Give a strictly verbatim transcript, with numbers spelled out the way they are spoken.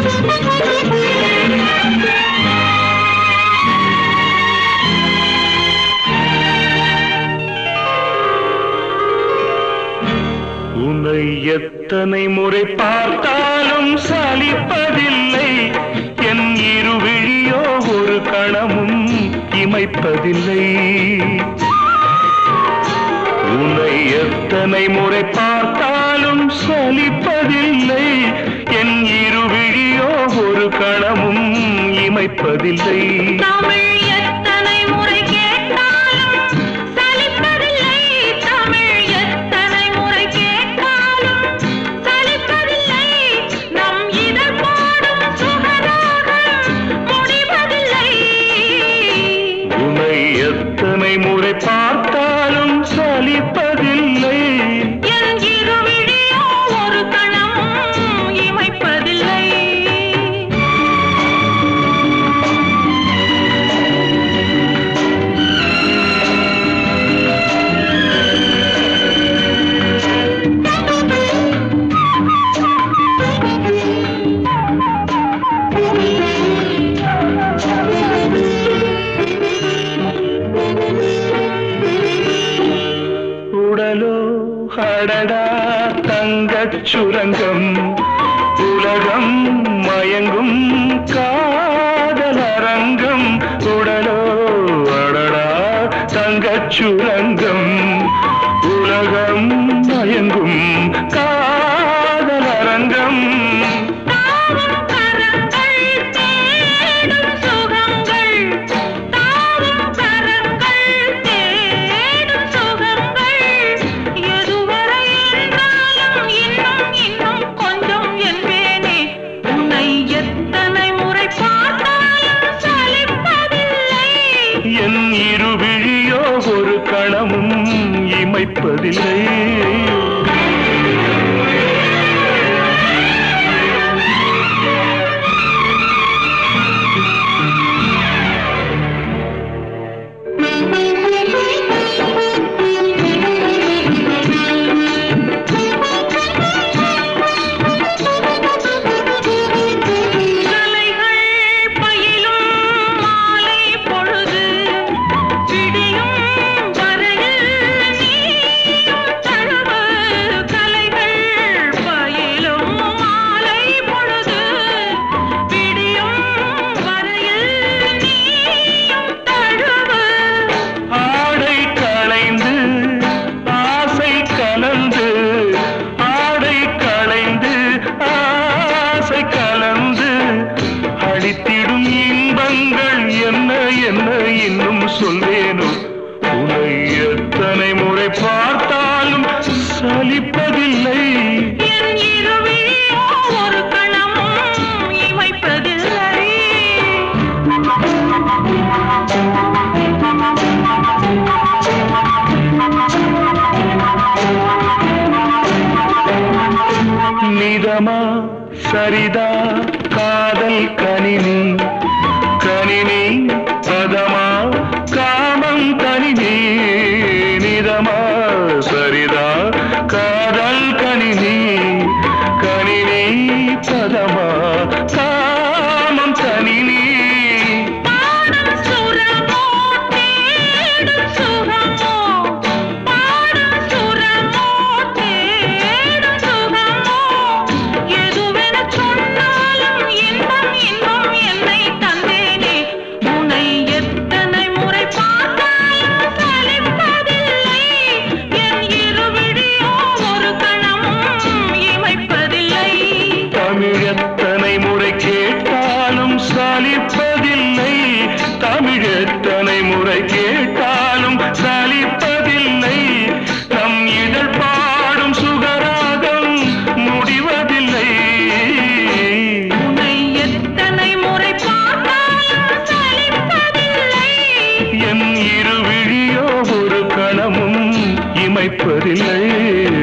உன்னை எத்தனை முறை பார்த்தாலும் சலிப்பதில்லை, என் இருவிழியோ ஒரு கணமும் இமைப்பதில்லை. உன்னை எத்தனை முறை பார்த்தாலும் சலிப்பதில்லை, என் இருவிழியோ ஒரு கணமும் இமைப்பதில்லை. எத்தனை முறை பார்த்தாலும் சலிப்பதில்லை, என் இருவிழியோ ஒரு கணமும் இமைப்பதில்லை. உடலோ அடடா தங்கச் சுரங்கம், உலகம் மயங்கும் காதல் அரங்கம். உடலோ அடடா தங்கச் சுரங்கம், உலகம் மயங்கும் காதல் அரங்கம். என் இருவிழியோ ஒரு கணமும் இமைப்பதில்லை. என்ன இன்னும் சொல்வேனோ, உன்னை எத்தனை முறை பார்த்தாலும் சலிப்பதில்லை, என் இருவிழியோ ஒரு கணமும் இமைப்பதில்லை. நிதமா சரிதா காதல் கணினி, கணினி பதமா காமம் கணினி. நிதமா சரிதா காதல் கணினி, கணினி பதமா காமம் கணினி. எத்தனை முறை கேட்டாலும் சலிப்பதில்லை, தமிழ் எத்தனை முறை கேட்டாலும் சலிப்பதில்லை. நம் இதழ் பாடும் சுகராகம் முடிவதில்லை. உன்னை எத்தனை முறை பார்த்தாலும் சலிப்பதில்லை, என் இருவிழியோ ஒரு கணமும் இமைப்பதில்லை.